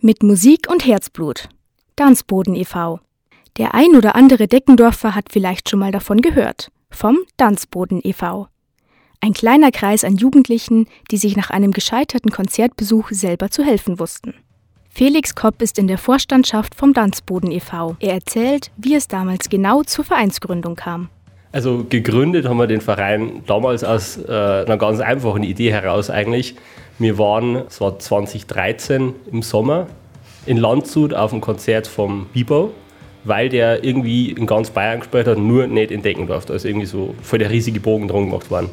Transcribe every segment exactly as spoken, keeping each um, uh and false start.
Mit Musik und Herzblut. Danzboden e V Der ein oder andere Deckendorfer hat vielleicht schon mal davon gehört. Vom Danzboden e V Ein kleiner Kreis an Jugendlichen, die sich nach einem gescheiterten Konzertbesuch selber zu helfen wussten. Felix Kopp ist in der Vorstandschaft vom Danzboden e V Er erzählt, wie es damals genau zur Vereinsgründung kam. Also gegründet haben wir den Verein damals aus äh, einer ganz einfachen Idee heraus eigentlich. Wir waren, es war zwanzig dreizehn im Sommer, in Landshut auf dem Konzert vom Bibo, weil der irgendwie in ganz Bayern gespielt hat, nur nicht in Deckendorf. Da ist irgendwie so voll der riesige Bogen drum gemacht worden.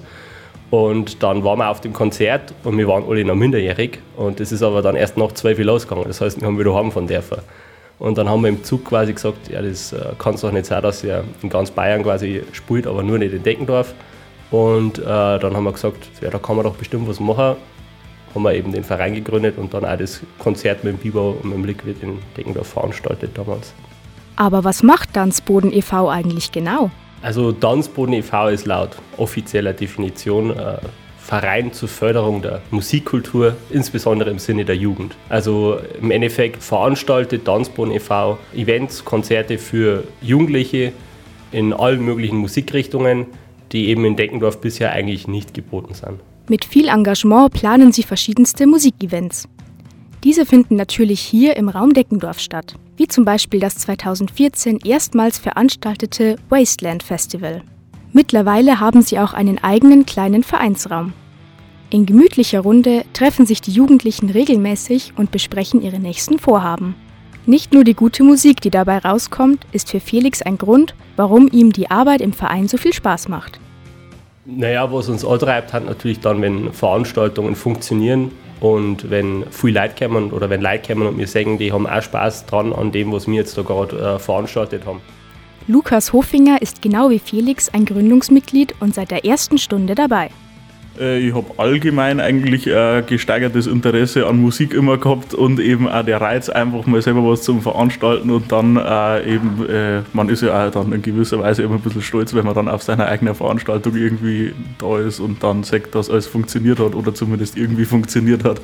Und dann waren wir auf dem Konzert und wir waren alle noch minderjährig. Und das ist aber dann erst nach zwölf Uhr losgegangen. Das heißt, wir haben wieder heimfahren dürfen. Und dann haben wir im Zug quasi gesagt, ja, das äh, kann es doch nicht sein, dass er in ganz Bayern quasi spielt, aber nur nicht in Deckendorf. Und äh, dann haben wir gesagt, ja, da kann man doch bestimmt was machen. Haben wir eben den Verein gegründet und dann auch das Konzert mit dem Bibo und mit dem Liquid in Deckendorf veranstaltet damals. Aber was macht Danzboden e V eigentlich genau? Also Danzboden e V ist laut offizieller Definition äh, Verein zur Förderung der Musikkultur, insbesondere im Sinne der Jugend. Also im Endeffekt veranstaltet Danzboden e V Events, Konzerte für Jugendliche in allen möglichen Musikrichtungen, die eben in Deckendorf bisher eigentlich nicht geboten sind. Mit viel Engagement planen sie verschiedenste Musikevents. Diese finden natürlich hier im Raum Deckendorf statt, wie zum Beispiel das zweitausendvierzehn erstmals veranstaltete Wasteland Festival. Mittlerweile haben sie auch einen eigenen kleinen Vereinsraum. In gemütlicher Runde treffen sich die Jugendlichen regelmäßig und besprechen ihre nächsten Vorhaben. Nicht nur die gute Musik, die dabei rauskommt, ist für Felix ein Grund, warum ihm die Arbeit im Verein so viel Spaß macht. Naja, was uns antreibt, hat natürlich dann, wenn Veranstaltungen funktionieren und wenn viele Leute kommen oder wenn Leute kommen und wir sagen, die haben auch Spaß dran an dem, was wir jetzt da gerade äh, veranstaltet haben. Lukas Hofinger ist genau wie Felix ein Gründungsmitglied und seit der ersten Stunde dabei. Ich habe allgemein eigentlich ein gesteigertes Interesse an Musik immer gehabt und eben auch der Reiz, einfach mal selber was zum Veranstalten und dann äh, eben, äh, man ist ja auch dann in gewisser Weise immer ein bisschen stolz, wenn man dann auf seiner eigenen Veranstaltung irgendwie da ist und dann sagt, dass alles funktioniert hat oder zumindest irgendwie funktioniert hat.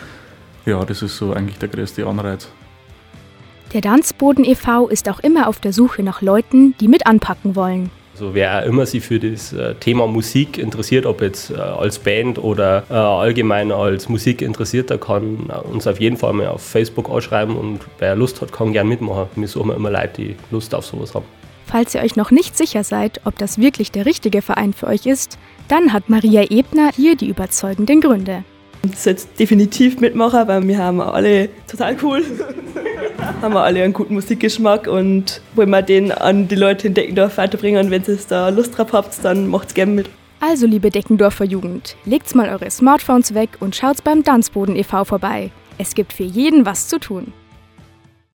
Ja, das ist so eigentlich der größte Anreiz. Der Danzboden e V ist auch immer auf der Suche nach Leuten, die mit anpacken wollen. Also wer auch immer sich für das äh, Thema Musik interessiert, ob jetzt äh, als Band oder äh, allgemein als Musik Interessierter, kann uns auf jeden Fall mal auf Facebook anschreiben und wer Lust hat, kann gern mitmachen. Wir suchen immer Leute, die Lust auf sowas haben. Falls ihr euch noch nicht sicher seid, ob das wirklich der richtige Verein für euch ist, dann hat Maria Ebner hier die überzeugenden Gründe. Ich soll jetzt definitiv mitmachen, weil wir haben alle total cool. haben wir alle einen guten Musikgeschmack und wollen wir den an die Leute in Deckendorf weiterbringen. Und wenn ihr da Lust drauf habt, dann macht's gerne mit. Also liebe Deckendorfer Jugend, legt's mal eure Smartphones weg und schaut's beim Danzboden e V vorbei. Es gibt für jeden was zu tun.